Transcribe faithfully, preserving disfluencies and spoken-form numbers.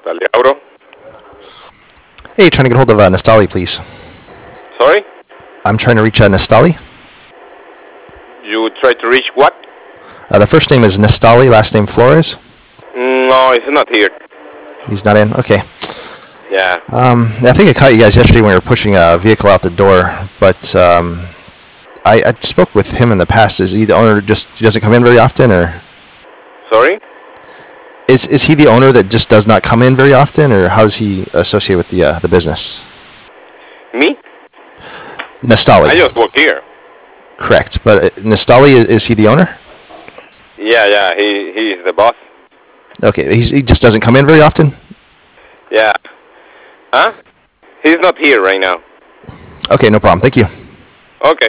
Dale, Auro. Hey, trying to get hold of uh, Nastali, please. Sorry? I'm trying to reach uh, Nastali. You try to reach what? Uh, the first name is Nastali, last name Flores. No, he's not here. He's not in? Okay. Yeah. Um, I think I caught you guys yesterday when we were pushing a vehicle out the door, but um, I, I spoke with him in the past. Is he the owner? Just he doesn't come in very often, or Sorry? is is he the owner that just does not come in very often, or how does he associate with the uh, the business? Me? Nastali. I just work here. Correct, but uh, Nastali, is, is he the owner? Yeah, yeah, he he's the boss. Okay, he's, he just doesn't come in very often? Yeah. Huh? He's not here right now. Okay, no problem. Thank you. Okay.